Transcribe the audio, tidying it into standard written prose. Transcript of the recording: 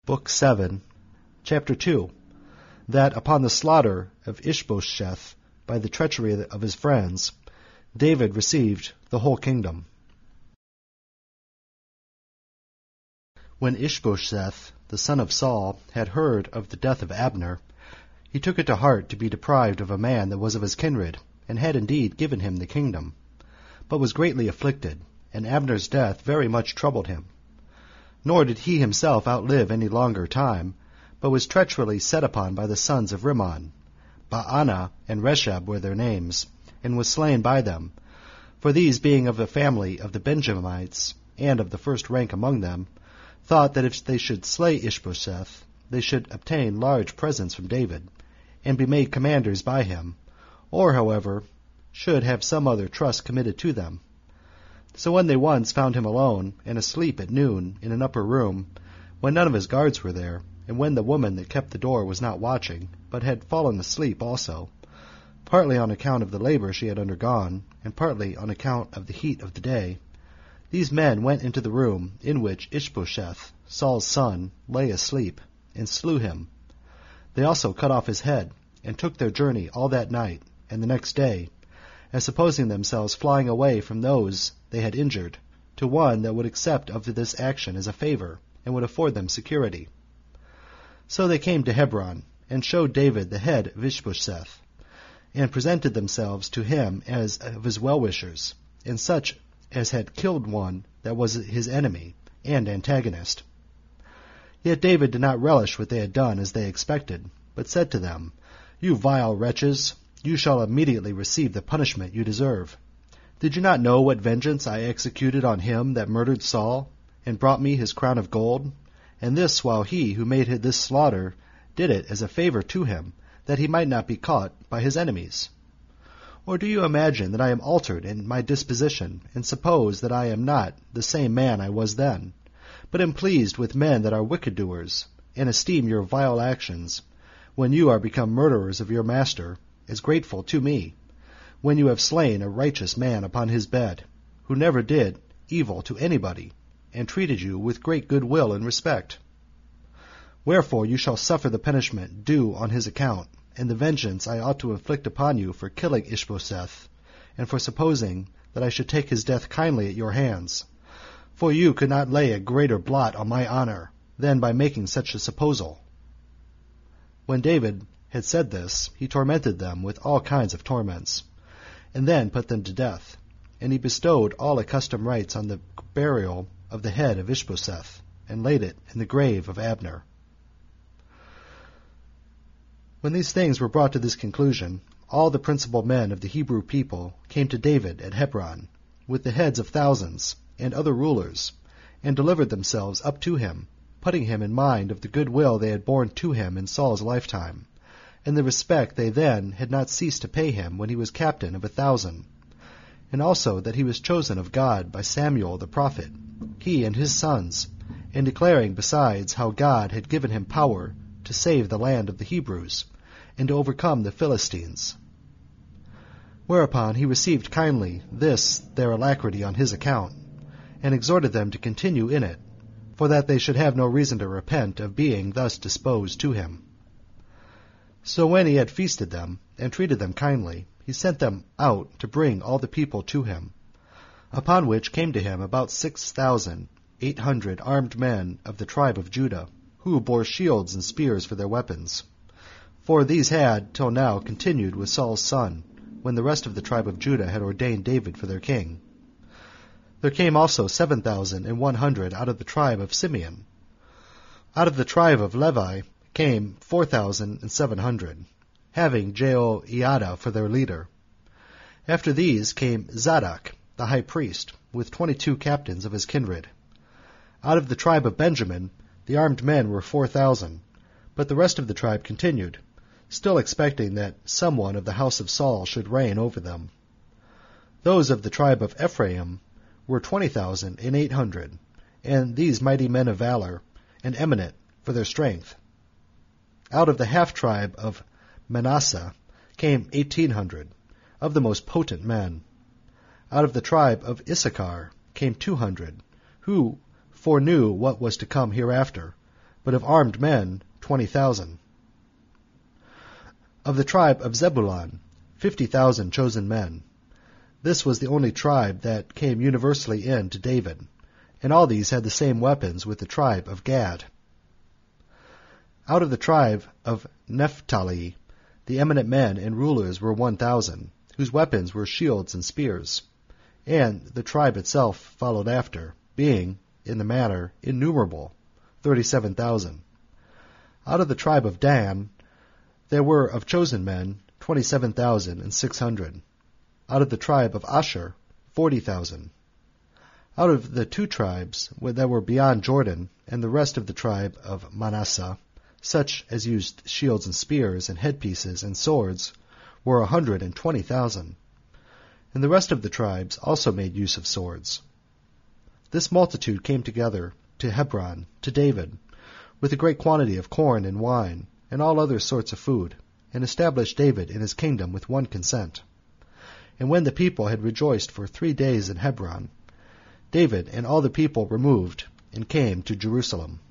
Book 7, Chapter 2, that upon the slaughter of Ishbosheth by the treachery of his friends, David received the whole kingdom. When Ishbosheth, the son of Saul, had heard of the death of Abner, he took it to heart to be deprived of a man that was of his kindred, and had indeed given him the kingdom, but was greatly afflicted, and Abner's death very much troubled him. Nor did he himself outlive any longer time, but was treacherously set upon by the sons of Rimmon. Baanah and Reshab were their names, and was slain by them. For these, being of the family of the Benjamites, and of the first rank among them, thought that if they should slay Ishbosheth, they should obtain large presents from David, and be made commanders by him, or, however, should have some other trust committed to them. So when they once found him alone, and asleep at noon in an upper room, when none of his guards were there, and when the woman that kept the door was not watching, but had fallen asleep also, partly on account of the labor she had undergone, and partly on account of the heat of the day, these men went into the room in which Ishbosheth, Saul's son, lay asleep, and slew him. They also cut off his head, and took their journey all that night and the next day, as supposing themselves flying away from those they had injured, to one that would accept of this action as a favor, and would afford them security. So they came to Hebron, and showed David the head of Ishbosheth, and presented themselves to him as of his well-wishers, and such as had killed one that was his enemy and antagonist. Yet David did not relish what they had done as they expected, but said to them, "You vile wretches, you shall immediately receive the punishment you deserve. Did you not know what vengeance I executed on him that murdered Saul, and brought me his crown of gold? And this while he who made this slaughter did it as a favor to him, that he might not be caught by his enemies? Or do you imagine that I am altered in my disposition, and suppose that I am not the same man I was then, but am pleased with men that are wicked doers, and esteem your vile actions, when you are become murderers of your master, as grateful to me, when you have slain a righteous man upon his bed, who never did evil to anybody, and treated you with great good will and respect? Wherefore you shall suffer the punishment due on his account, and the vengeance I ought to inflict upon you for killing Ishbosheth, and for supposing that I should take his death kindly at your hands. For you could not lay a greater blot on my honor than by making such a supposal." When David had said this, he tormented them with all kinds of torments, and then put them to death, and he bestowed all accustomed rites on the burial of the head of Ishbosheth, and laid it in the grave of Abner. When these things were brought to this conclusion, all the principal men of the Hebrew people came to David at Hebron, with the heads of thousands, and other rulers, and delivered themselves up to him, putting him in mind of the good will they had borne to him in Saul's lifetime, and the respect they then had not ceased to pay him when he was captain of 1,000, and also that he was chosen of God by Samuel the prophet, he and his sons, and declaring besides how God had given him power to save the land of the Hebrews, and to overcome the Philistines. Whereupon he received kindly this their alacrity on his account, and exhorted them to continue in it, for that they should have no reason to repent of being thus disposed to him. So when he had feasted them, and treated them kindly, he sent them out to bring all the people to him, upon which came to him about 6,800 armed men of the tribe of Judah, who bore shields and spears for their weapons. For these had till now continued with Saul's son, when the rest of the tribe of Judah had ordained David for their king. There came also 7,100 out of the tribe of Simeon. Out of the tribe of Levi came 4,700, having Jehoiada for their leader. After these came Zadok, the high priest, with 22 captains of his kindred. Out of the tribe of Benjamin, the armed men were 4,000, but the rest of the tribe continued, still expecting that someone of the house of Saul should reign over them. Those of the tribe of Ephraim were 20,800, and these mighty men of valor, and eminent for their strength. Out of the half-tribe of Manasseh came 1,800, of the most potent men. Out of the tribe of Issachar came 200, who foreknew what was to come hereafter, but of armed men 20,000. Of the tribe of Zebulun, 50,000 chosen men. This was the only tribe that came universally in to David, and all these had the same weapons with the tribe of Gad. Out of the tribe of Naphtali, the eminent men and rulers were 1,000, whose weapons were shields and spears, and the tribe itself followed after, being, in the manner, innumerable, 37,000. Out of the tribe of Dan, there were of chosen men 27,600. Out of the tribe of Asher, 40,000. Out of the two tribes that were beyond Jordan, and the rest of the tribe of Manasseh, such as used shields and spears and headpieces and swords, were 120,000. And the rest of the tribes also made use of swords. This multitude came together to Hebron, to David, with a great quantity of corn and wine, and all other sorts of food, and established David in his kingdom with one consent. And when the people had rejoiced for 3 days in Hebron, David and all the people removed and came to Jerusalem.